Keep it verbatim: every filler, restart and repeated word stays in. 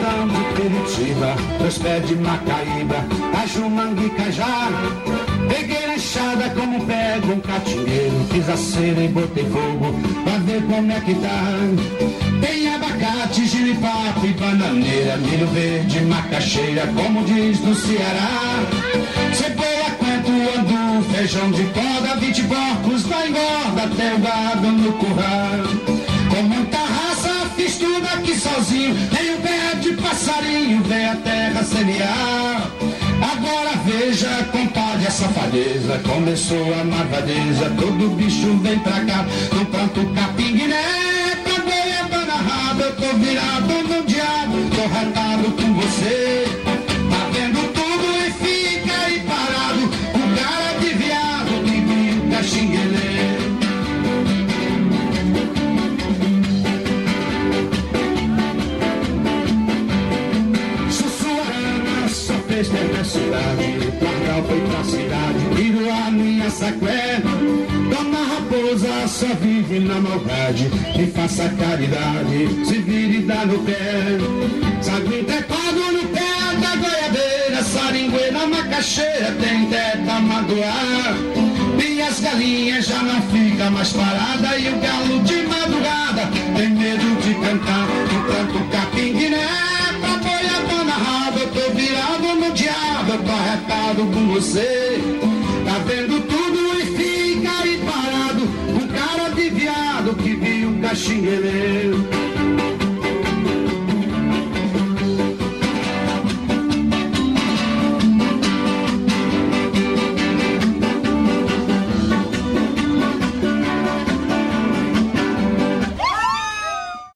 Ribeirão de Piritiba, dois pés de Macaíba, Caju, Mangue, Cajá. Peguei na enxada como pego um catingueiro, fiz a cera e botei fogo pra ver como é que tá. Tem abacate, giripapo e bananeira, milho verde, macaxeira, como diz no Ceará. Cebola, coentro, andu, feijão de corda, vinte porcos da engorda até o gado no curral. Com muita raça fiz tudo aqui sozinho, tenho pé de passarinho, vem a terra semear. Agora veja, compadre, a safadeza, começou a malvadeza, todo bicho vem pra cá, não planto capim-guiné, pra goiaba na raba, eu tô virado no diabo, tô retado com você, tá vendo tudo e fica aí parado, com cara de viado que brinca xinguelê. Dentro da cidade, Pardal foi pra cidade, virou a minha saqué. Dona Raposa só vive na maldade, me faça caridade, se vire e dá no pé. Saguinho trepado no pé da goiabeira, saringueira, macaxeira, tem teta magoar. E as galinhas já não ficam mais paradas, e o galo de madrugada tem medo de cantar, enquanto capim-guiné pra boiaba na raba, eu tô virado no diabo, eu tô arretado com você, tá vendo tudo e fica aí parado, com cara de viado que viu um caxingueleiro.